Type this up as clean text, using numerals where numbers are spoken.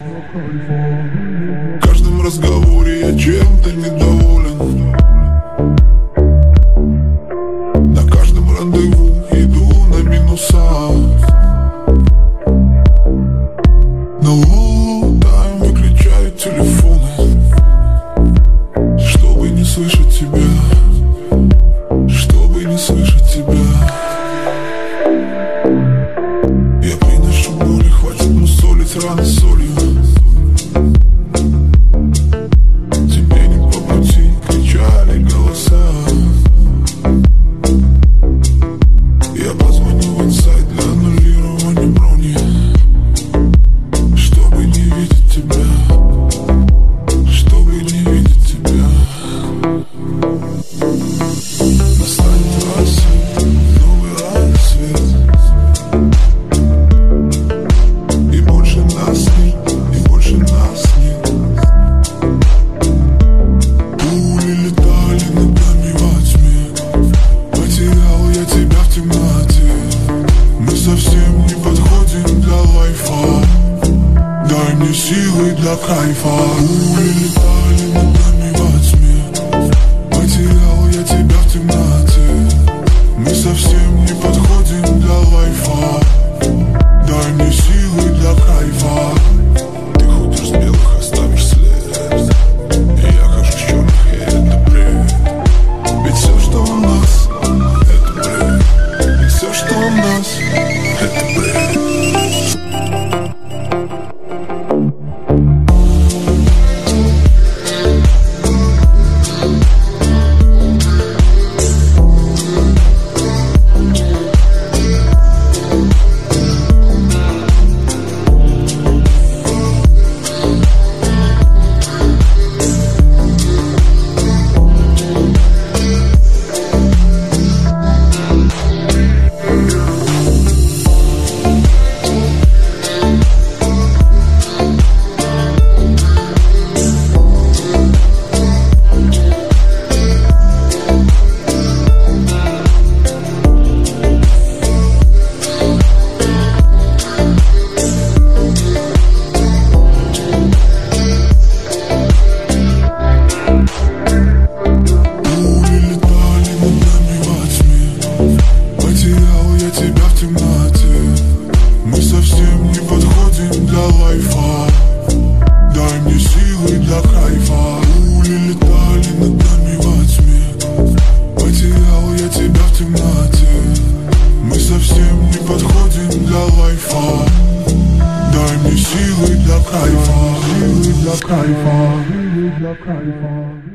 В каждом разговоре я чем-то недоволен. На каждом рандеву иду на минуса. На лоу тайм выключаю телефоны, чтобы не слышать тебя, чтобы не слышать тебя. Я приношу боли, хватит мусолить раны солью. Тебе не по пути, кричали голоса. Я позвоню в инсайт для аннулирования брони, чтобы не видеть тебя, чтобы не видеть тебя. Настанет рассвет, новый рассвет, и больше нас нет, и больше нас нет. Пули летали над нами во тьме, потерял я тебя в темноте. Мы совсем не подходим для лайфа, дай мне силы для кайфа. Пули летали над нами во тьме, потерял я тебя в темноте. Мы совсем не подходим для лайфа, дай мне силы для кайфа. Ты ходишь с белых, оставишь след, и я хожу с черных, и это бред. Ведь все, что у нас, это бред. И все, что у нас, это бред. Мы совсем не подходим для лайфа, дай мне силы для кайфа. Пули летали над нами во тьме, потерял я тебя в темноте. Мы совсем не подходим для лайфа, дай мне силы для кайфа, силы для кайфа, силы для кайфа.